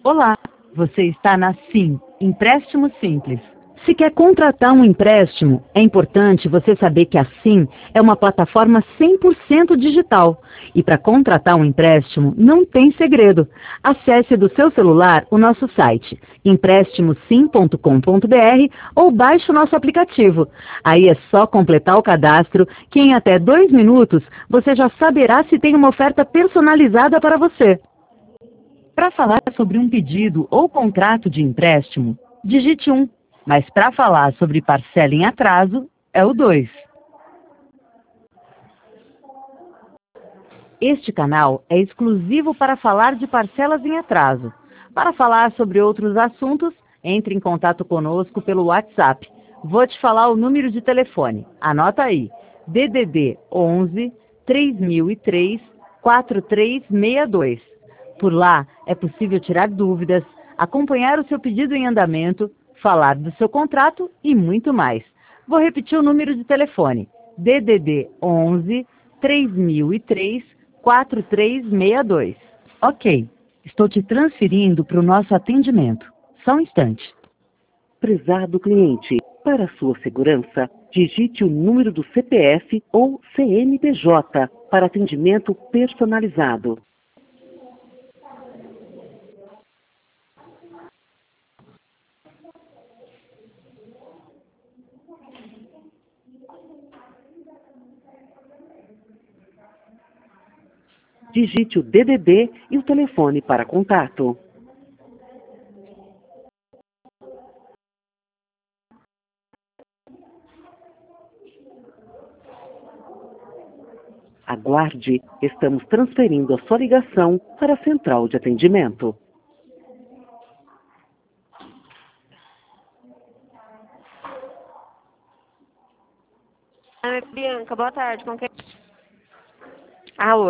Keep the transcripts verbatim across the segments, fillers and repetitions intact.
Olá, você está na Sim, Empréstimo Simples. Se quer contratar um empréstimo, é importante você saber que a Sim é uma plataforma cem por cento digital. E para contratar um empréstimo, não tem segredo. Acesse do seu celular o nosso site, empréstimo sim ponto com ponto br, ou baixe o nosso aplicativo. Aí é só completar o cadastro, que em até dois minutos você já saberá se tem uma oferta personalizada para você. Para falar sobre um pedido ou contrato de empréstimo, digite um. Mas para falar sobre parcela em atraso, é o dois. Este canal é exclusivo para falar de parcelas em atraso. Para falar sobre outros assuntos, entre em contato conosco pelo WhatsApp. Vou te falar o número de telefone. Anota aí. D D D onze, três mil e três, quatro três seis dois. Por lá é possível tirar dúvidas, acompanhar o seu pedido em andamento, falar do seu contrato e muito mais. Vou repetir o número de telefone. D D D onze, três mil e três, quatro três seis dois. Ok, estou te transferindo para o nosso atendimento. Só um instante. Prezado cliente, para sua segurança, digite o número do C P F ou C N P J para atendimento personalizado. Digite o D D D e o telefone para contato. Aguarde, estamos transferindo a sua ligação para a central de atendimento. Oi, Bianca, boa tarde. Com quem... Alô?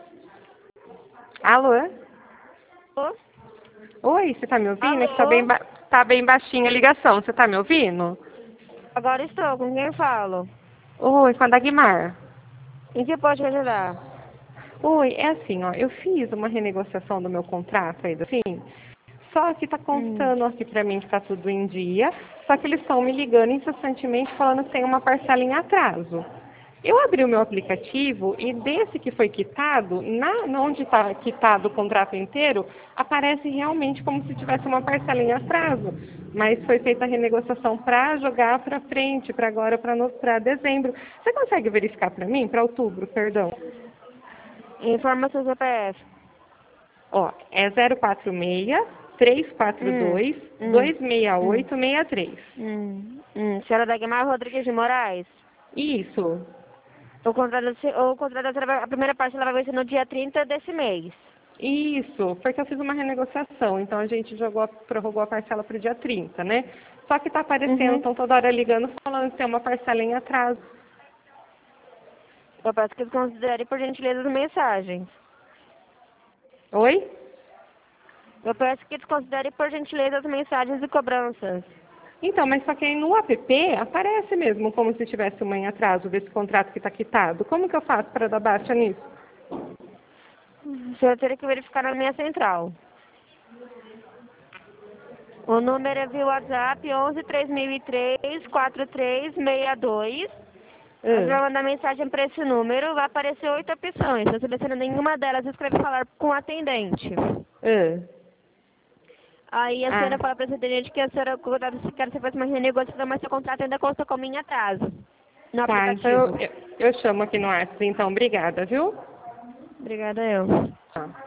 Alô? Alô? Oi, você tá me ouvindo? É que tá Alô? bem, ba... tá bem baixinha a ligação. Você tá me ouvindo? Agora estou. Com quem falo? Oi, com a Dagmar. Em que pode te ajudar? Oi, é assim, ó. Eu fiz uma renegociação do meu contrato aí, assim. Só que tá constando Hum. aqui pra mim que tá tudo em dia. Só que eles estão me ligando incessantemente falando que tem uma parcela em atraso. Eu abri o meu aplicativo e desse que foi quitado, na, onde está quitado o contrato inteiro, aparece realmente como se tivesse uma parcela em atraso. Mas foi feita a renegociação para jogar para frente, para agora, para dezembro. Você consegue verificar para mim? Para outubro, perdão. Informa seu C P F. Ó, é zero quatro seis, três quatro dois, Hum. dois seis Hum. oito seis três. Hum. Hum. Senhora Dagmar Rodrigues de Moraes? Isso. O contrato, o contrato, a primeira parte ela vai vencer no dia trinta desse mês. Isso, porque eu fiz uma renegociação, então a gente jogou, prorrogou a parcela para o dia trinta, né? Só que tá aparecendo, Uhum. estão toda hora ligando, falando que tem uma parcela em atraso. Eu peço que desconsidere, por gentileza, as mensagens. Oi? Eu peço que desconsidere, por gentileza, as mensagens e cobranças. Então, mas só que aí no app aparece mesmo como se tivesse uma em atraso desse contrato que está quitado. Como que eu faço para dar baixa nisso? O senhor teria que verificar na minha central. O número é via WhatsApp onze, três mil e três, quatro três seis dois. Você vai Ah, mandar mensagem para esse número, vai aparecer oito opções. Se eu selecionar nenhuma delas, escreve falar com o atendente. ah. Aí a Ah, senhora fala para esse atendente que a senhora quer que você faça uma renegociação, mas seu contrato ainda consta como em atraso no tá, então aplicativo. eu, eu, eu chamo aqui no WhatsApp, então, obrigada, viu? Obrigada, eu. Tá.